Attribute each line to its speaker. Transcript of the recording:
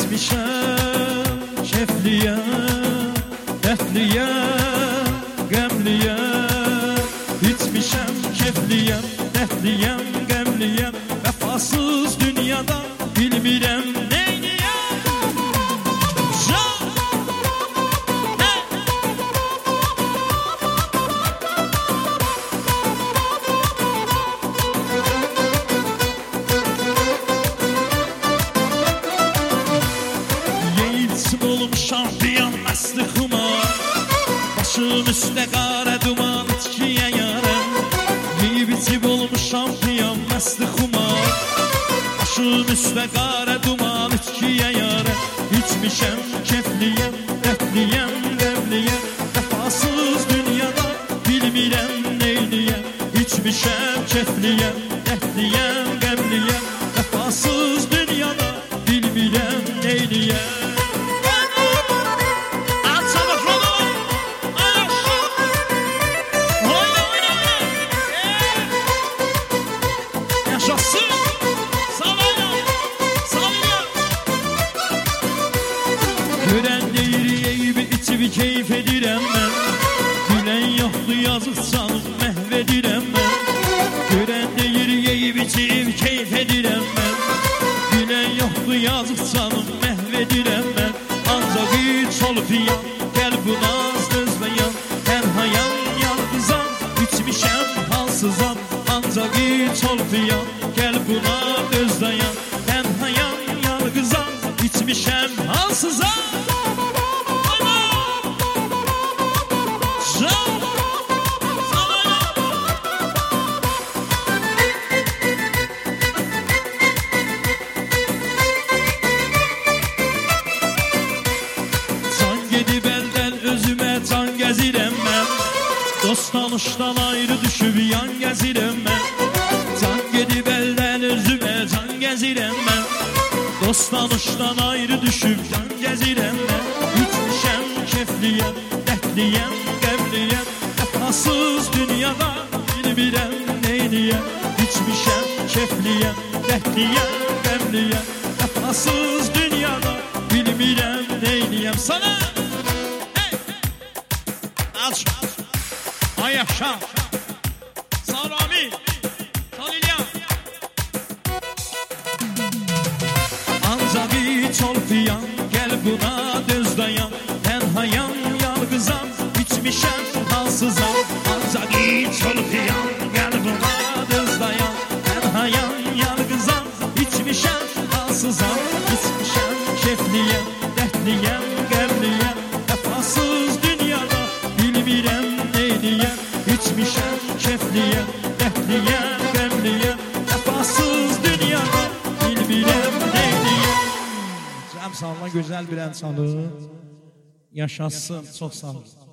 Speaker 1: İçmişəm kefliyəm, dəhliyəm, qəmliyəm. İçmişəm kefliyəm, dəhliyəm, qəmliyəm. Vəfasız dünyada bilmirəm neyniyəm. Şampiyon məstı xumar, başım üstə qara duman, içkiyə yarım. Yeyib içib olmuş şampiyon məstı xumar, başım üstə qara duman, içkiyə yarım. İçmişəm kefliyəm, dəhliyəm, qəmliyəm. Vəfasız dünyada bilmirəm neyniyəm. İçmişəm kefliyəm, dəhliyəm, qəmliyəm. Vəfasız dünyada bilmirəm neyniyəm. Görən deyir yeyib içib keyf edirəm mən. Bilən yoxdur yazıq canım məhv edirəm mən. Görən deyir yeyib içib keyf edirəm mən. Bilən yoxdur yazıq canım məhv edirəm mən. Ancaq iç olub yan, gəl bu naz dözməyəm. Tənhayam, yalqızam, içmişəm halsızam. Ancaq iç olub yan, gəl buna dözməyəm. Tənhayam, yalqızam, içmişəm halsızam. Dost tanışdan ayrı düşüb yan gəzirəm mən. Can gedib əldən özümə can gəzirəm mən. Dost tanışdan ayrı düşüb yan gəzirəm mən. İçmişəm kefliyəm, dəhliyəm, qəmliyəm. Vəfasız dünyada bilmirəm neyniyəm. İçmişəm kefliyəm, dəhliyəm, qəmliyəm. Vəfasız dünyada bilmirəm neyniyəm. Sana aç Ay yaşa, sağ ol Rami, sağ ol İlyan. Ancaq iç ol fiyan, gəl buna döz dayan. Tənhayam, yalqızam, içmişəm halsızam. Ancaq iç ol fiyan, gəl buna döz dayan. Tənhayam, yalqızam, içmişəm halsızam. İçmişəm kefliyəm, dəhliyəm, qəmliyəm. Vəfasız dünyada bilmirəm neyniyəm. İçmişəm kefliyəm, dəhliyəm, qəmliyəm. Vəfasız dünyada bilmirəm neyniyəm. Cəm sağla gözəl bir ənsanı yaşasın, çox sağ olun.